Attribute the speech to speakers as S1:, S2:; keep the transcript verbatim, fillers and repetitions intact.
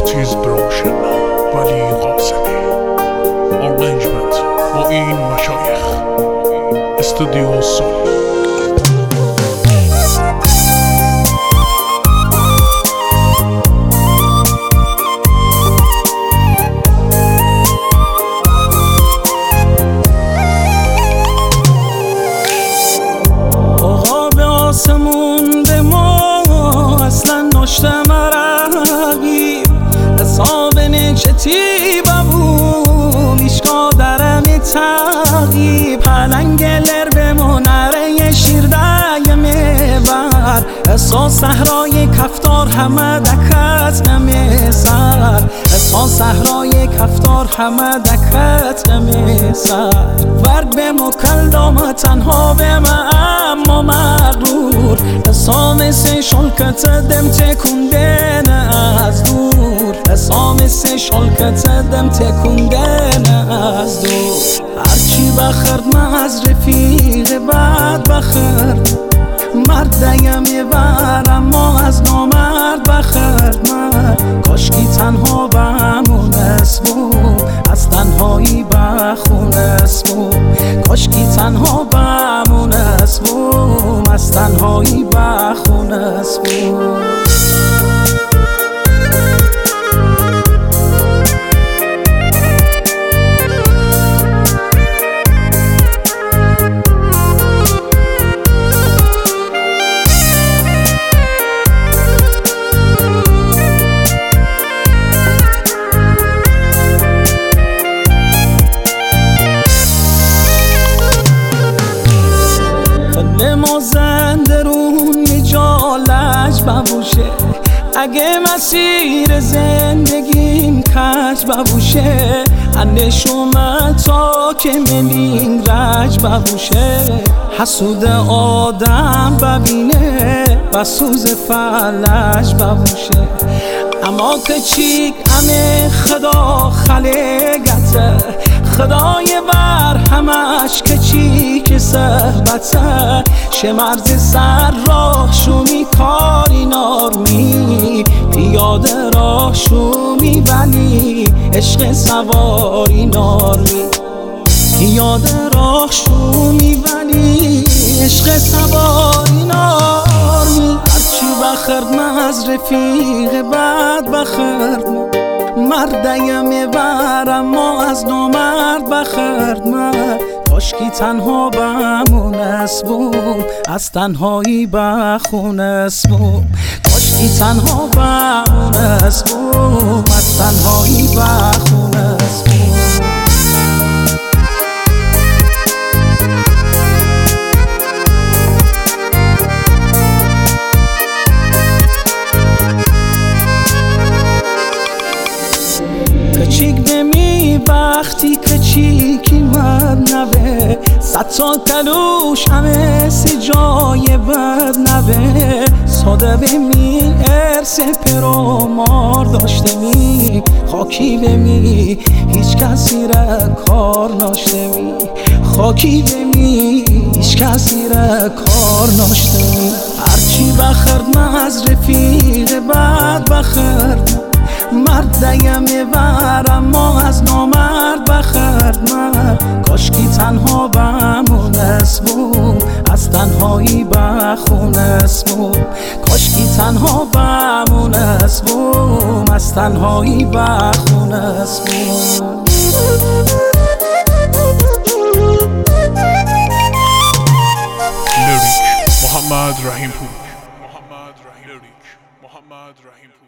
S1: آرتیز بروشن ولی قاسمی آرنجمنت با این مشایخ استودیو سول.
S2: آسمون به ما اصلا نشتم عرقی حساب نجتی بابو میشکا درم تقیب پلنگلر به منره شیر دیم بر احساس صحرای کفتار همه دکت نمیسر احساس صحرای کفتار همه دکت نمیسر ورد به مکلدام تنها به من اما مغرور حسام سه شلکت دم تکونده نه از دور حسام سه شلکت دم تکونده نه از دور هرچی بخرد من از رفیق بعد بخرد مردیم یبر اما از نامرد بخرد من کاشکی تنها بمون اسبوم از تنهایی بخون اسبوم کاشکی تنها بمون اسبوم از تنهایی بخون اسبوم. ما زنده رون یه جا لج ببوشه اگه مسیر زندگیم کج ببوشه اندش اومد تا که ملین رج ببوشه حسود آدم ببینه و سوز فلج ببوشه اما که چیک امه خدا خلقته خدای بر همش که چی که صحبته شه مرز سر راه شومی کاری نارمی پیاده راه شومی ولی عشق سواری نارمی پیاده راه شومی ولی عشق سواری نارمی هرچی بخرد من از رفیق بعد بخرد مردیم یبر اما از نامرد بخرد من کاشکی تنها بمون اسبوم از تنهایی بخون اسبوم کاشکی تنها بمون اسبوم از تنهایی بخون اسبوم. کچیک بمی وقتی کچیکی من نبه صد سال تلوش همه سی جای بد نبه ساده بمی ارس پرومار داشته می خاکی بمی هیچ کسی را کار ناشته می خاکی بمی هیچ کسی را کار ناشته می هرچی بخرد من از رفیق بعد بخرد مردیم یبر اما از نامرد بخرد من کاشکی تنها بمون اسبوم از تنهایی بخون اسبوم کاشکی تنها بمون اسبوم از تنهایی بخون اسبوم.
S1: لیریک محمد رحیم پور. محمد رحیم پور.